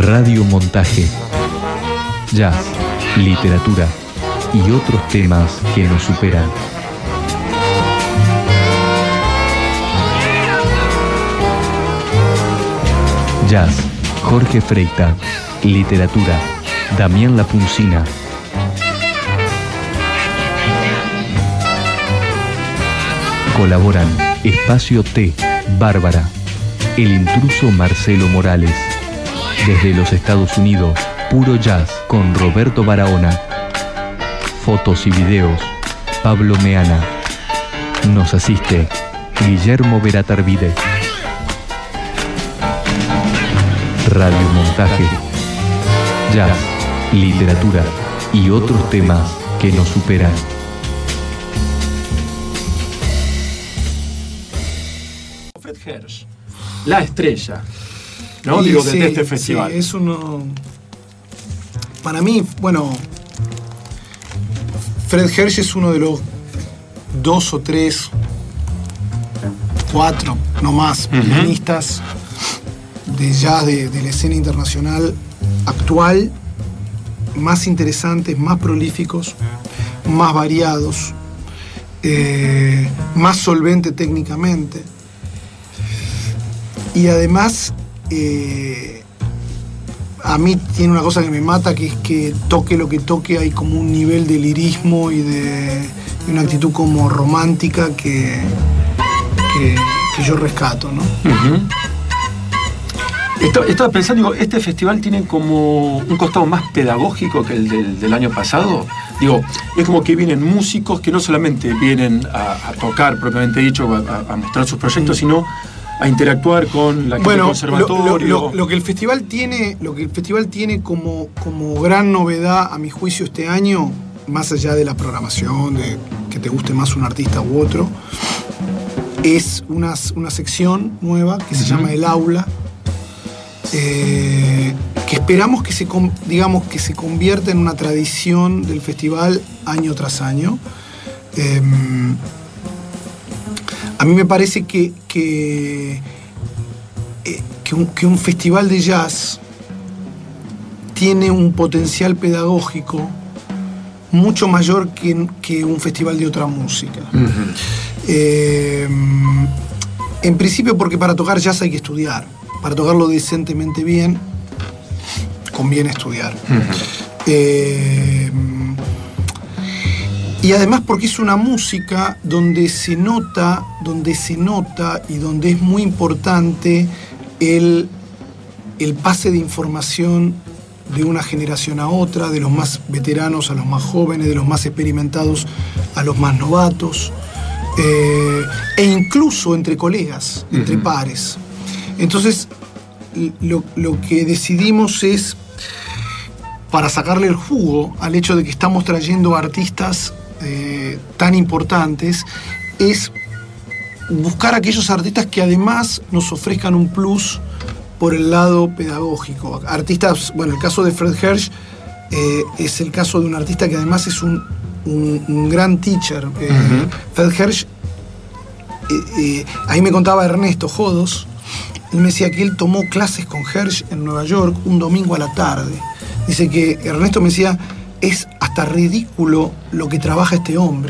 Radiomontaje. Jazz, literatura y otros temas que nos superan. Jazz, Jorge Freita. Literatura, Damián Lapuncina. Colaboran Espacio T, Bárbara. El intruso Marcelo Morales. Desde los Estados Unidos, Puro Jazz con Roberto Barahona. Fotos y videos, Pablo Meana. Nos asiste Guillermo Veratarvide. Radiomontaje. Jazz, literatura y otros temas que nos superan. Fred Hersch, la estrella, ¿no? Digo, sí, de este festival. Sí, es uno. Para mí, bueno, Fred Hersch es uno de los 2 o 3, 4, no más, pianistas de jazz de la escena internacional actual, más interesantes, más prolíficos, más variados, más solvente técnicamente. Y además, a mí tiene una cosa que me mata, que es que toque lo que toque, hay como un nivel de lirismo y de una actitud como romántica que yo rescato, ¿no? Estaba pensando, digo, este festival tiene como un costado más pedagógico que el del año pasado. Digo, es como que vienen músicos que no solamente vienen a tocar, propiamente dicho, a mostrar sus proyectos, sino a interactuar con la gente del conservatorio. Lo que el festival tiene como gran novedad, a mi juicio, este año, más allá de la programación, de que te guste más un artista u otro, es una sección nueva que se llama El Aula, que esperamos que se convierta en una tradición del festival año tras año. A mí me parece que un festival de jazz tiene un potencial pedagógico mucho mayor que un festival de otra música. En principio porque para tocar jazz hay que estudiar. Para tocarlo decentemente bien, conviene estudiar. Y además porque es una música donde se nota y donde es muy importante el pase de información de una generación a otra, de los más veteranos a los más jóvenes, de los más experimentados a los más novatos, e incluso entre colegas, entre pares. Entonces, lo que decidimos es, para sacarle el jugo al hecho de que estamos trayendo artistas tan importantes, es buscar aquellos artistas que además nos ofrezcan un plus por el lado pedagógico. Artistas, bueno, el caso de Fred Hersch es el caso de un artista que además es un gran teacher. Fred Hersch, ahí me contaba Ernesto Jodos, él me decía que él tomó clases con Hersch en Nueva York un domingo a la tarde. Dice que Ernesto me decía, es hasta ridículo lo que trabaja este hombre.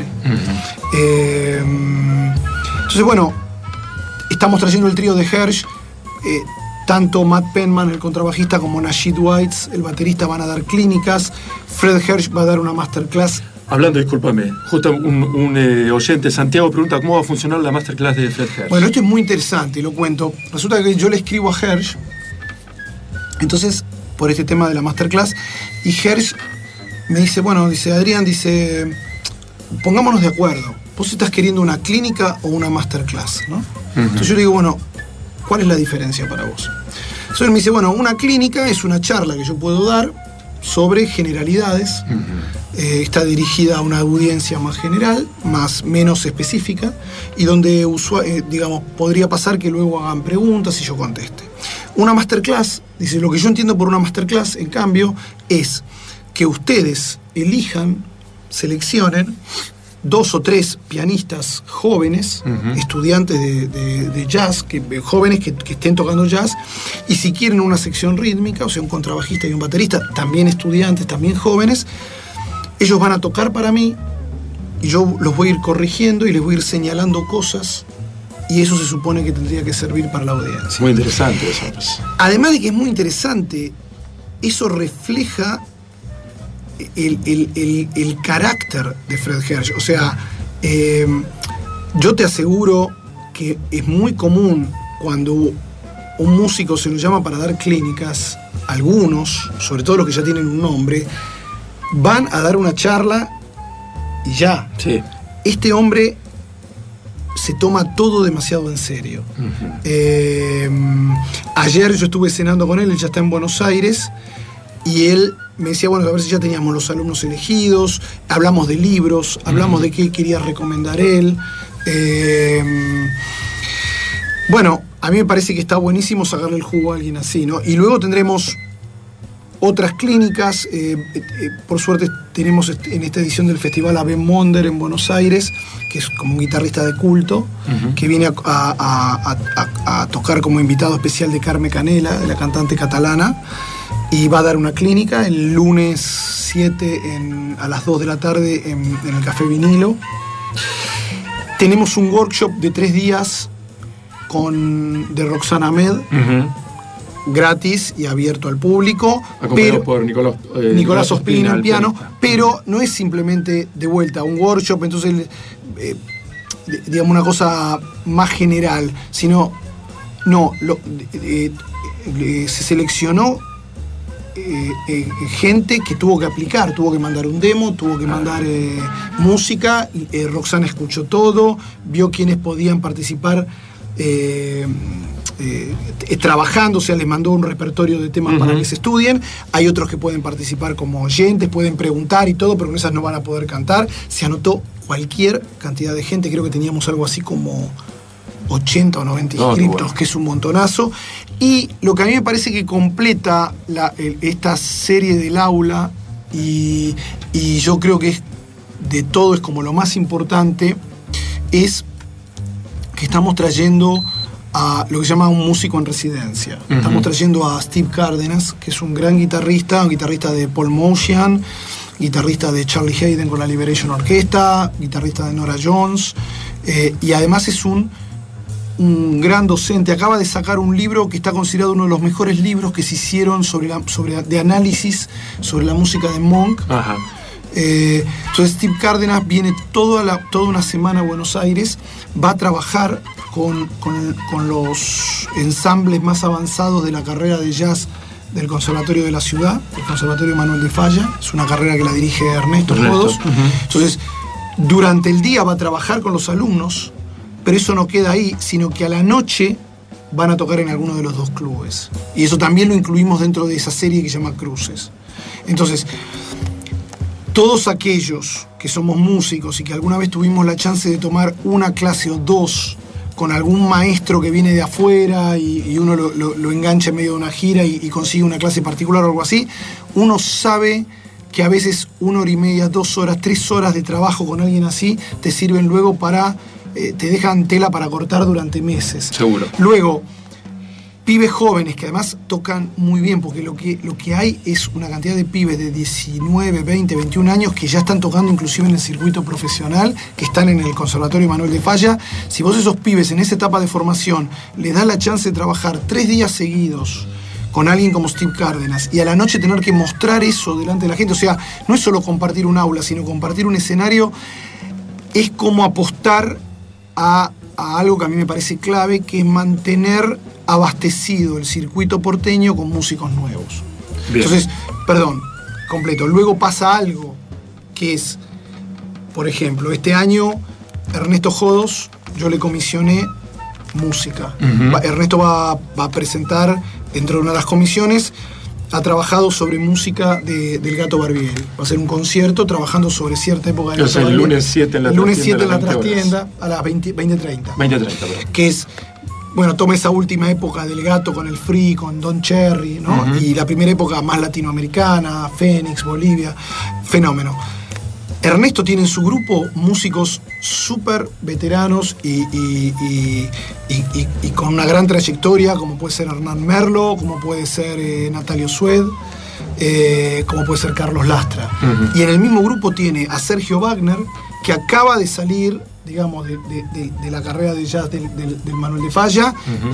Entonces, bueno, estamos trayendo el trío de Hersch. Tanto Matt Penman, el contrabajista, como Nasheed Weitz, el baterista, van a dar clínicas. Fred Hersch va a dar una masterclass. Hablando, discúlpame, justo un oyente, Santiago, pregunta cómo va a funcionar la masterclass de Fred Hersch. Bueno, esto es muy interesante y lo cuento. Resulta que yo le escribo a Hersch, entonces, por este tema de la masterclass, y Hersch me dice, bueno, dice, Adrián, dice, pongámonos de acuerdo. Vos estás queriendo una clínica o una masterclass, ¿no? Entonces yo le digo, bueno, ¿cuál es la diferencia para vos? Entonces él me dice, bueno, una clínica es una charla que yo puedo dar sobre generalidades. Está dirigida a una audiencia más general, menos específica, y donde podría pasar que luego hagan preguntas y yo conteste. Una masterclass, dice, lo que yo entiendo por una masterclass, en cambio, es que ustedes elijan, seleccionen 2 o 3 pianistas jóvenes, estudiantes de jazz, jóvenes que estén tocando jazz, y si quieren una sección rítmica, o sea, un contrabajista y un baterista, también estudiantes, también jóvenes, ellos van a tocar para mí, y yo los voy a ir corrigiendo y les voy a ir señalando cosas, y eso se supone que tendría que servir para la audiencia. Muy interesante eso. Además de que es muy interesante, eso refleja el carácter de Fred Hersch. O sea, yo te aseguro que es muy común cuando un músico se lo llama para dar clínicas, algunos, sobre todo los que ya tienen un nombre, van a dar una charla y ya. Sí. Este hombre se toma todo demasiado en serio. Ayer yo estuve cenando con él ya está en Buenos Aires, y él me decía, bueno, a ver si ya teníamos los alumnos elegidos, hablamos de libros, hablamos de qué quería recomendar él. Bueno, a mí me parece que está buenísimo sacarle el jugo a alguien así, ¿no? Y luego tendremos otras clínicas. Por suerte tenemos en esta edición del festival a Ben Monder en Buenos Aires, que es como un guitarrista de culto, que viene a tocar como invitado especial de Carme Canela, de la cantante catalana, y va a dar una clínica el lunes 7 a las 2 de la tarde en el Café Vinilo. Tenemos un workshop de 3 días de Roxana Ahmed, gratis y abierto al público, acompañado por Nicolás Ospina al piano, pero no es simplemente de vuelta un workshop, entonces digamos una cosa más general, sino se seleccionó gente que tuvo que aplicar, tuvo que mandar un demo, tuvo que mandar música. Roxana escuchó todo, vio quiénes podían participar trabajando, o sea, les mandó un repertorio de temas para que se estudien. Hay otros que pueden participar como oyentes, pueden preguntar y todo, pero con esas no van a poder cantar. Se anotó cualquier cantidad de gente, creo que teníamos algo así como 80 o 90 inscriptos, bueno, que es un montonazo. Y lo que a mí me parece que completa esta serie del aula, y yo creo que de todo es como lo más importante, es que estamos trayendo a lo que se llama un músico en residencia. Estamos trayendo a Steve Cárdenas, que es un gran guitarrista, un guitarrista de Paul Motian, guitarrista de Charlie Hayden con la Liberation Orquesta, guitarrista de Nora Jones, y además es un gran docente. Acaba de sacar un libro que está considerado uno de los mejores libros que se hicieron de análisis sobre la música de Monk. Entonces Steve Cárdenas viene toda una semana a Buenos Aires, va a trabajar con los ensambles más avanzados de la carrera de jazz del Conservatorio de la Ciudad, el Conservatorio Manuel de Falla. Es una carrera que la dirige Ernesto Jodos. Entonces, durante el día va a trabajar con los alumnos, pero eso no queda ahí, sino que a la noche van a tocar en alguno de los 2 clubes. Y eso también lo incluimos dentro de esa serie que se llama Cruces. Entonces, todos aquellos que somos músicos y que alguna vez tuvimos la chance de tomar una clase o 2 con algún maestro que viene de afuera y uno lo engancha en medio de una gira y consigue una clase particular o algo así, uno sabe que a veces 1 hora y media, 2 horas, 3 horas de trabajo con alguien así te sirven luego para... te dejan tela para cortar durante meses. Seguro. Luego, pibes jóvenes que además tocan muy bien, porque lo que hay es una cantidad de pibes de 19, 20, 21 años que ya están tocando inclusive en el circuito profesional, que están en el Conservatorio Manuel de Falla. Si vos a esos pibes en esa etapa de formación les das la chance de trabajar 3 días seguidos con alguien como Steve Cárdenas y a la noche tener que mostrar eso delante de la gente, o sea, no es solo compartir un aula, sino compartir un escenario, es como apostar a algo que a mí me parece clave, que es mantener abastecido el circuito porteño con músicos nuevos. Bien. Entonces, completo. Luego pasa algo que es, por ejemplo, este año Ernesto Jodos, yo le comisioné música. Ernesto va a presentar dentro de una de las comisiones, ha trabajado sobre música del Gato Barbieri. Va a hacer un concierto trabajando sobre cierta época del Gato Barbieri. El lunes 7 en la trastienda. El lunes 7 en la trastienda, a las 20:30. 20:30, que es, bueno, toma esa última época del Gato con el Free, con Don Cherry, ¿no? Y la primera época más latinoamericana, Fénix, Bolivia, fenómeno. Ernesto tiene en su grupo músicos súper veteranos y con una gran trayectoria, como puede ser Hernán Merlo, como puede ser Natalio Sued, como puede ser Carlos Lastra. Y en el mismo grupo tiene a Sergio Wagner, que acaba de salir, digamos, de la carrera de jazz del Manuel de Falla,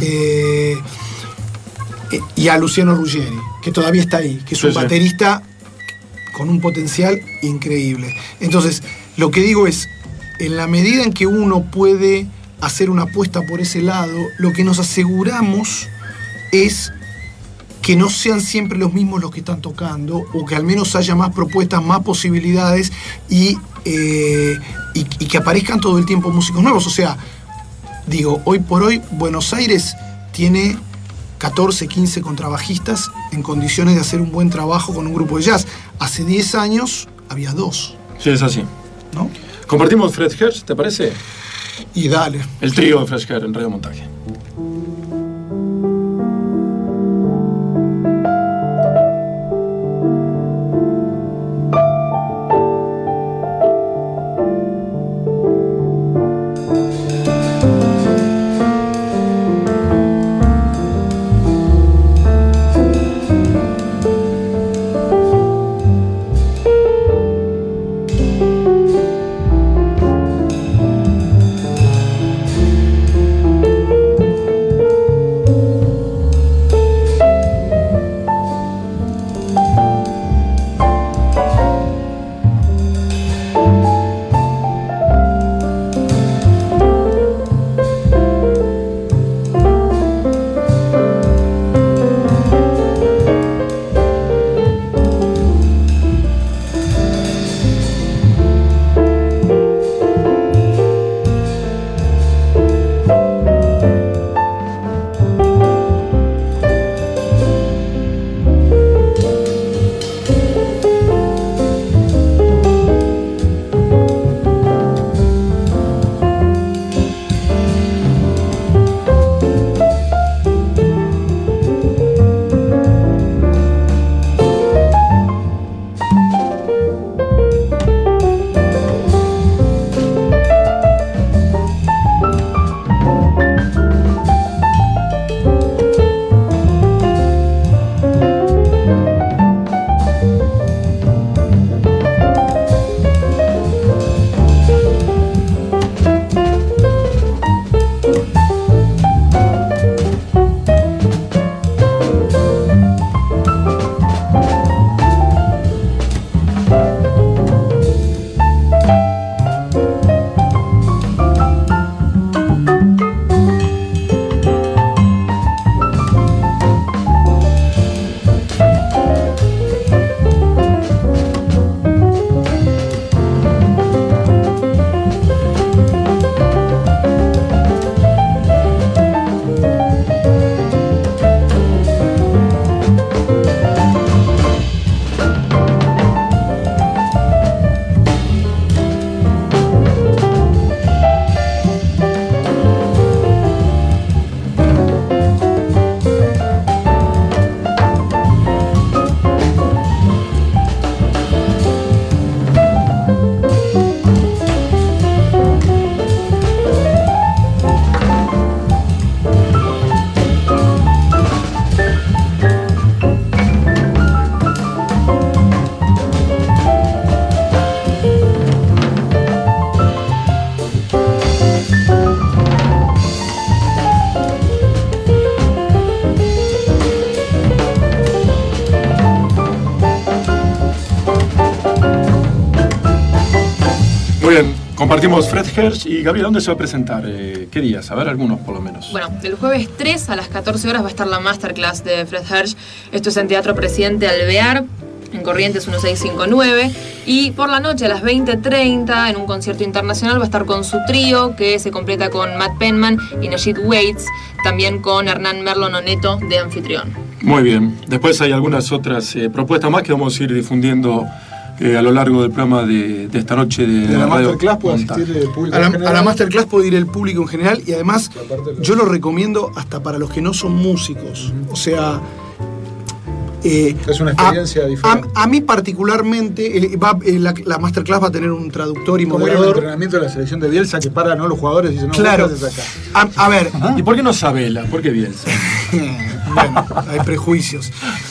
y a Luciano Ruggeri, que todavía está ahí, que es un baterista con un potencial increíble. Entonces, lo que digo es, en la medida en que uno puede hacer una apuesta por ese lado, lo que nos aseguramos es que no sean siempre los mismos los que están tocando, o que al menos haya más propuestas, más posibilidades, y que aparezcan todo el tiempo músicos nuevos. O sea, digo, hoy por hoy Buenos Aires tiene 14, 15 contrabajistas en condiciones de hacer un buen trabajo con un grupo de jazz. Hace 10 años había 2. Sí, es así. ¿No? Compartimos Fred Hersch, ¿te parece? Y dale. El trío de Fred Hersch en Radio Montaje. Compartimos Fred Hersch y Gabriela, ¿dónde se va a presentar? ¿Qué días? A ver, algunos por lo menos. Bueno, el jueves 3 a las 14 horas va a estar la masterclass de Fred Hersch. Esto es en Teatro Presidente Alvear, en Corrientes 1659. Y por la noche a las 20:30, en un concierto internacional, va a estar con su trío, que se completa con Matt Penman y Najid Waits, también con Hernán Merlo Noneto de anfitrión. Muy bien. Después hay algunas otras propuestas más que vamos a ir difundiendo a lo largo del programa de esta noche de la masterclass. Puede asistir el público a la masterclass puede ir el público en general, y además yo lo recomiendo hasta para los que no son músicos. O sea, Es una experiencia diferente. A mí particularmente, la Masterclass va a tener un traductor y Como era el moderador. entrenamiento de la selección de Bielsa, que paran, ¿no?, los jugadores y dicen, no, Claro. ¿qué haces acá? A ver, ¿Y por qué no Sabela? ¿Por qué Bielsa? bueno, hay prejuicios.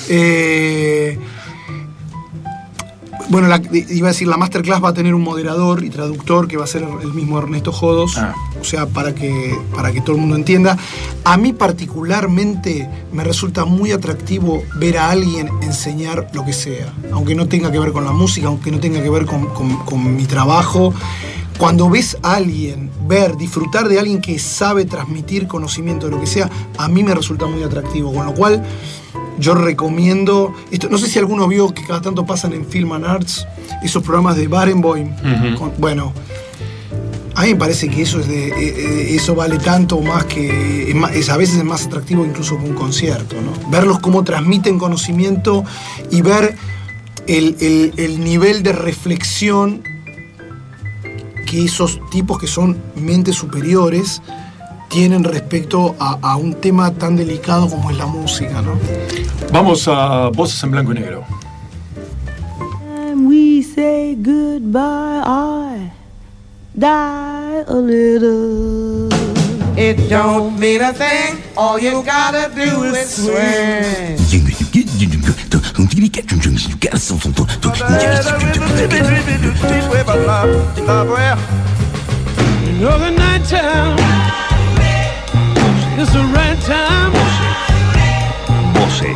Bueno, iba a decir, la Masterclass va a tener un moderador y traductor que va a ser el mismo Ernesto Jodos. O sea, para que todo el mundo entienda. A mí particularmente me resulta muy atractivo ver a alguien enseñar lo que sea, aunque no tenga que ver con la música, aunque no tenga que ver con mi trabajo. Cuando ves a alguien, disfrutar de alguien que sabe transmitir conocimiento de lo que sea, a mí me resulta muy atractivo. Con lo cual, yo recomiendo esto. No sé si alguno vio que cada tanto pasan en Film and Arts esos programas de Barenboim. Bueno, a mí me parece que eso vale tanto o más que a veces es más atractivo incluso que un concierto, ¿no? Verlos cómo transmiten conocimiento y ver el nivel de reflexión que esos tipos que son mentes superiores tienen respecto a un tema tan delicado como es la música, ¿no? Vamos a Voces en Blanco y Negro. We say goodbye, I die a little. It don't mean a thing, all you gotta do is swing. You know the night time is the right time. Voces.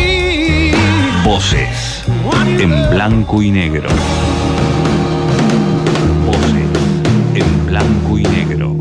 Voces en blanco y negro. Voces en blanco y negro.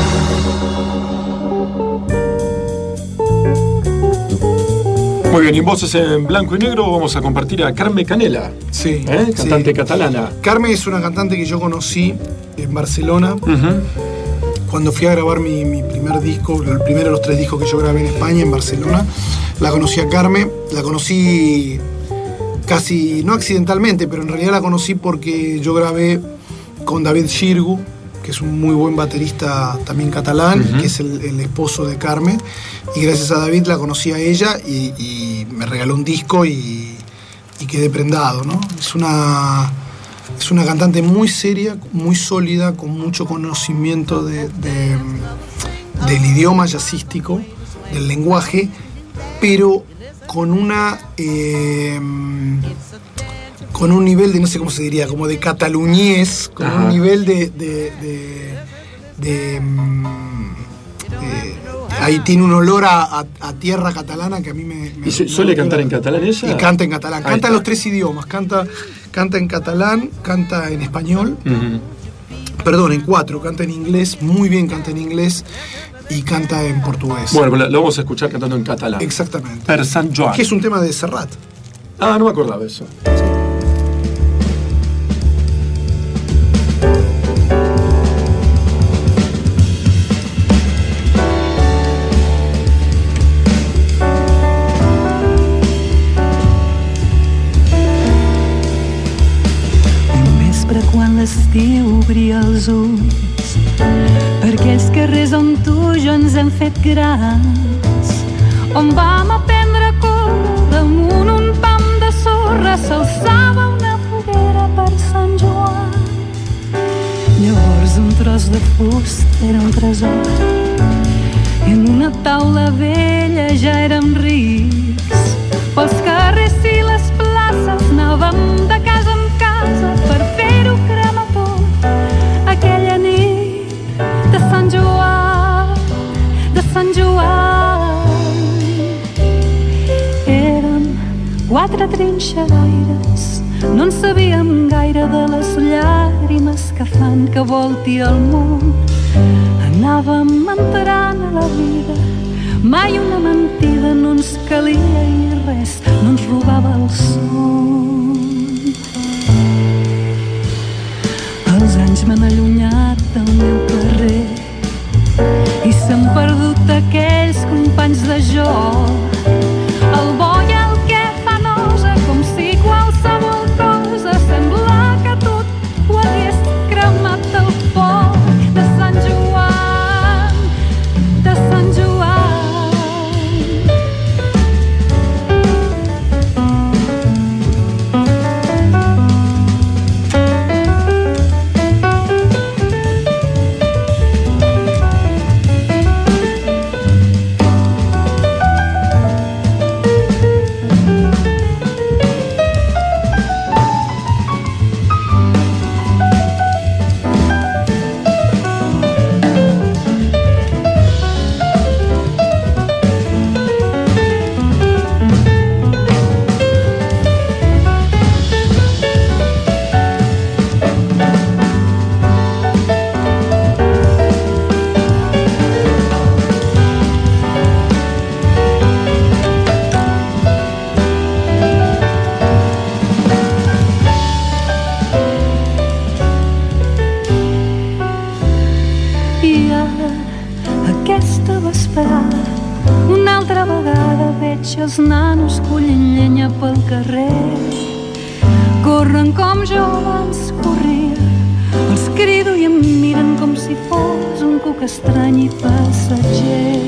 Muy bien, y en Voces en Blanco y Negro vamos a compartir a Carme Canela, Sí. cantante sí. catalana. Carmen es una cantante que yo conocí en Barcelona cuando fui a grabar mi primer disco, el primero de los 3 discos que yo grabé en España, en Barcelona. La conocí a Carmen, la conocí casi, no accidentalmente, pero en realidad la conocí porque yo grabé con David Xirgu, que es un muy buen baterista también catalán, que es el esposo de Carmen. Y gracias a David la conocí a ella y me regaló un disco y quedé prendado, ¿no? Es una cantante muy seria, muy sólida, con mucho conocimiento del idioma jazzístico, del lenguaje, pero con un nivel de, no sé cómo se diría, como de cataluñés, con un nivel ahí tiene un olor a tierra catalana que a mí me ¿Y suele cantar en catalán ella? Y canta en catalán, canta en los 3 idiomas, canta en catalán, canta en español, perdón, en 4, canta en inglés, muy bien canta en inglés, y canta en portugués. Bueno, lo vamos a escuchar cantando en catalán. Exactamente. Per Sant Joan. Que es un tema de Serrat. Ah, no me acordaba de eso. Quan l'estiu obria els ulls per aquells carrers on tu i jo ens hem fet grans, on vam aprendre a córrer damunt un pam de sorra, s'alçava una foguera per Sant Joan. Llavors un tros de fusta era un tresor i en una taula vella ja érem rics. Pels carrers i les places anàvem de casa en casa per fer-ho cremar tot aquella nit de Sant Joan, de Sant Joan. Érem 4 trinxeraires, no en sabíem gaire de les llàgrimes que fan que volti el món. Anàvem entrant a la vida, mai una mentida no ens calia i res no ens robava el son. Els anys m'han allunyat del meu carrer i s'han perdut aquells companys de joc. El bo i el que fa nosa, com si qualsevol cosa sembla que tot ho hagués cremat el foc de Sant Joan, de Sant Joan. que els nanos collin llenya pel carrer. Corren com jo abans corria, els crido i em miren com si fos un cuc estrany i passatger.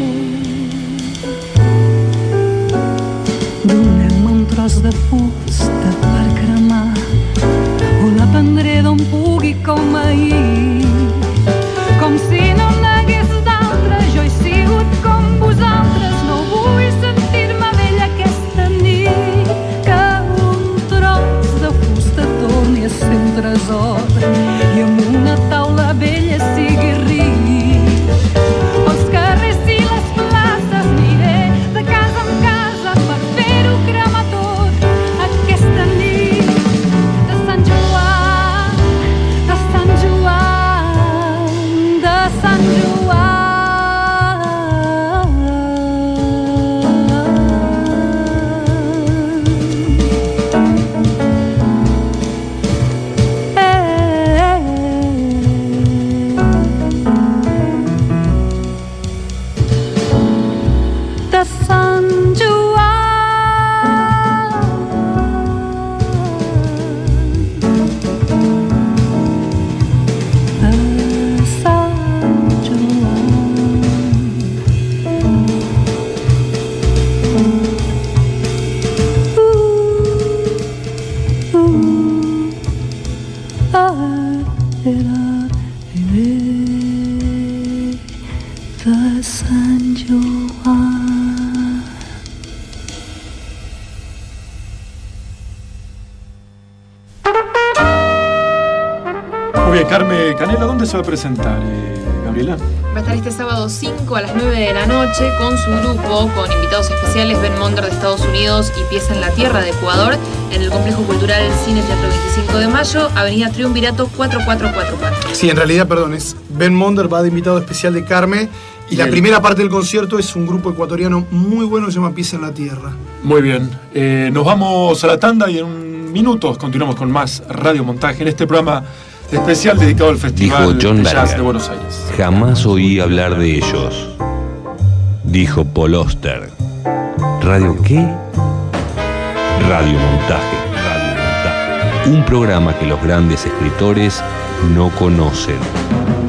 Doneu-me un tros de fusta per cremar, o la prendré d'on pugui com ahir. Com si no n'hagués d'altra, jo he sigut com vosaltres. No vull sentir-me vella aquesta nit, que un tros de fusta torni a ser un tresor i amb una taula vella sigui ric. Els carrers i les places aniré de casa en casa per fer-ho cremar tot aquesta nit de Sant Joan, de Sant Joan, de Sant Joan. De Sant Joan. De Sant de Sant Joan. Muy bien, Carmen Canela, ¿dónde se va a presentar, Gabriela? Va a estar este sábado 5 a las 9 de la noche con su grupo, con invitados especiales, Ben Monder de Estados Unidos y Pieza en la Tierra de Ecuador, en el Complejo Cultural Cine Teatro 25 de Mayo, Avenida Triunvirato 4444. Sí, en realidad, perdón, es Ben Monder, va de invitado especial de Carmen. Y la primera parte del concierto es un grupo ecuatoriano muy bueno que se llama Pieza en la Tierra. Muy bien. Nos vamos a la tanda y en minutos continuamos con más Radio Montaje en este programa especial dedicado al Festival Dijo John de Jazz Berger. de Buenos Aires. Jamás oí hablar de ellos. Dijo Paul Auster. ¿Radio qué? Radio Montaje. Radio Montaje. Un programa que los grandes escritores no conocen.